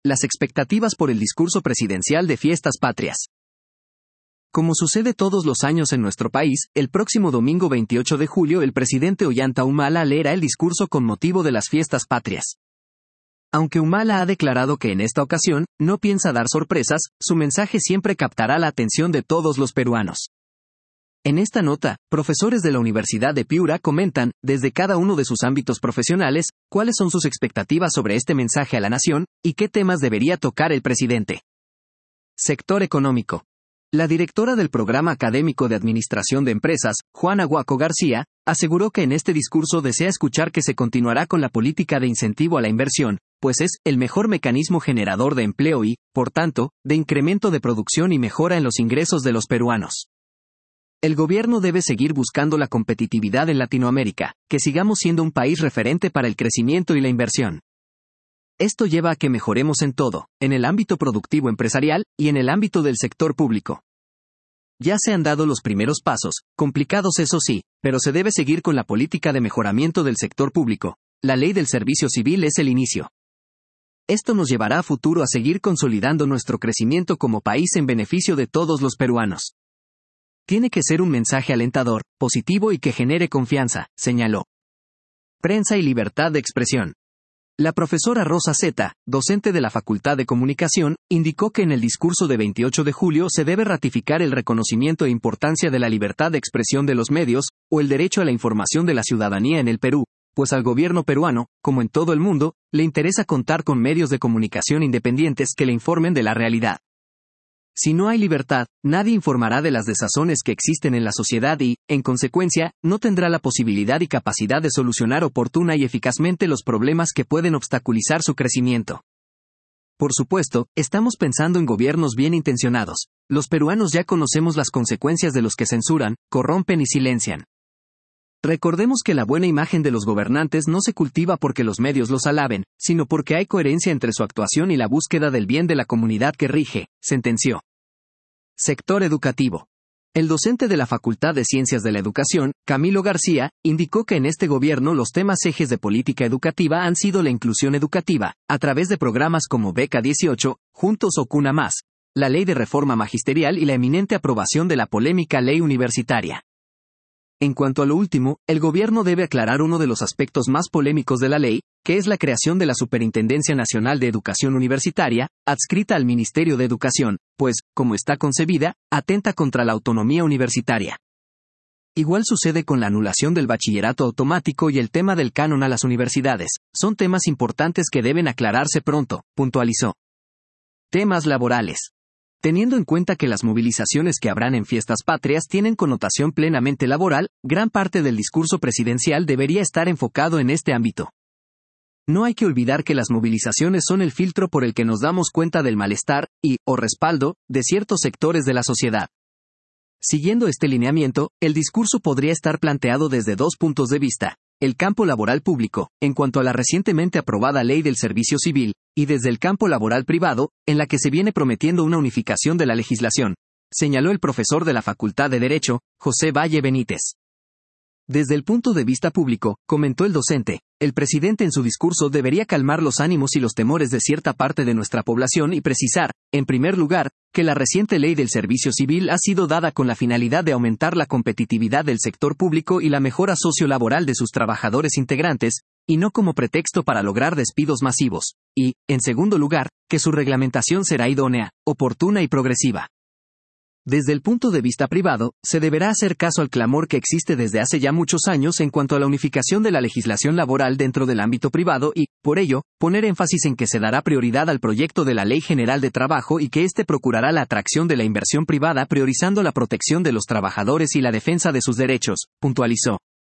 Las expectativas por el discurso presidencial de Fiestas Patrias. Como sucede todos los años en nuestro país, el próximo domingo 28 de julio el presidente Ollanta Humala leerá el discurso con motivo de las Fiestas Patrias. Aunque Humala ha declarado que en esta ocasión no piensa dar sorpresas, su mensaje siempre captará la atención de todos los peruanos. En esta nota, profesores de la Universidad de Piura comentan, desde cada uno de sus ámbitos profesionales, cuáles son sus expectativas sobre este mensaje a la nación, y qué temas debería tocar el presidente. Sector económico. La directora del Programa Académico de Administración de Empresas, Juana Guaco García, aseguró que en este discurso desea escuchar que se continuará con la política de incentivo a la inversión, pues es el mejor mecanismo generador de empleo y, por tanto, de incremento de producción y mejora en los ingresos de los peruanos. El gobierno debe seguir buscando la competitividad en Latinoamérica, que sigamos siendo un país referente para el crecimiento y la inversión. Esto lleva a que mejoremos en todo, en el ámbito productivo empresarial y en el ámbito del sector público. Ya se han dado los primeros pasos, complicados eso sí, pero se debe seguir con la política de mejoramiento del sector público. La ley del servicio civil es el inicio. Esto nos llevará a futuro a seguir consolidando nuestro crecimiento como país en beneficio de todos los peruanos. Tiene que ser un mensaje alentador, positivo y que genere confianza, señaló. Prensa y libertad de expresión. La profesora Rosa Zeta, docente de la Facultad de Comunicación, indicó que en el discurso de 28 de julio se debe ratificar el reconocimiento e importancia de la libertad de expresión de los medios, o el derecho a la información de la ciudadanía en el Perú, pues al gobierno peruano, como en todo el mundo, le interesa contar con medios de comunicación independientes que le informen de la realidad. Si no hay libertad, nadie informará de las desazones que existen en la sociedad y, en consecuencia, no tendrá la posibilidad y capacidad de solucionar oportuna y eficazmente los problemas que pueden obstaculizar su crecimiento. Por supuesto, estamos pensando en gobiernos bien intencionados. Los peruanos ya conocemos las consecuencias de los que censuran, corrompen y silencian. Recordemos que la buena imagen de los gobernantes no se cultiva porque los medios los alaben, sino porque hay coherencia entre su actuación y la búsqueda del bien de la comunidad que rige, sentenció. Sector educativo. El docente de la Facultad de Ciencias de la Educación, Camilo García, indicó que en este gobierno los temas ejes de política educativa han sido la inclusión educativa, a través de programas como Beca 18, Juntos o Cuna Más, la ley de reforma magisterial y la eminente aprobación de la polémica ley universitaria. En cuanto a lo último, el gobierno debe aclarar uno de los aspectos más polémicos de la ley, que es la creación de la Superintendencia Nacional de Educación Universitaria, adscrita al Ministerio de Educación, pues, como está concebida, atenta contra la autonomía universitaria. Igual sucede con la anulación del bachillerato automático y el tema del canon a las universidades, son temas importantes que deben aclararse pronto, puntualizó. Temas laborales. Teniendo en cuenta que las movilizaciones que habrán en Fiestas Patrias tienen connotación plenamente laboral, gran parte del discurso presidencial debería estar enfocado en este ámbito. No hay que olvidar que las movilizaciones son el filtro por el que nos damos cuenta del malestar o respaldo de ciertos sectores de la sociedad. Siguiendo este lineamiento, el discurso podría estar planteado desde dos puntos de vista: el campo laboral público, en cuanto a la recientemente aprobada ley del servicio civil, y desde el campo laboral privado, en la que se viene prometiendo una unificación de la legislación, señaló el profesor de la Facultad de Derecho, José Valle Benítez. Desde el punto de vista público, comentó el docente, el presidente en su discurso debería calmar los ánimos y los temores de cierta parte de nuestra población y precisar, en primer lugar, que la reciente ley del servicio civil ha sido dada con la finalidad de aumentar la competitividad del sector público y la mejora sociolaboral de sus trabajadores integrantes, y no como pretexto para lograr despidos masivos, y, en segundo lugar, que su reglamentación será idónea, oportuna y progresiva. Desde el punto de vista privado, se deberá hacer caso al clamor que existe desde hace ya muchos años en cuanto a la unificación de la legislación laboral dentro del ámbito privado y, por ello, poner énfasis en que se dará prioridad al proyecto de la Ley General de Trabajo y que éste procurará la atracción de la inversión privada priorizando la protección de los trabajadores y la defensa de sus derechos, puntualizó.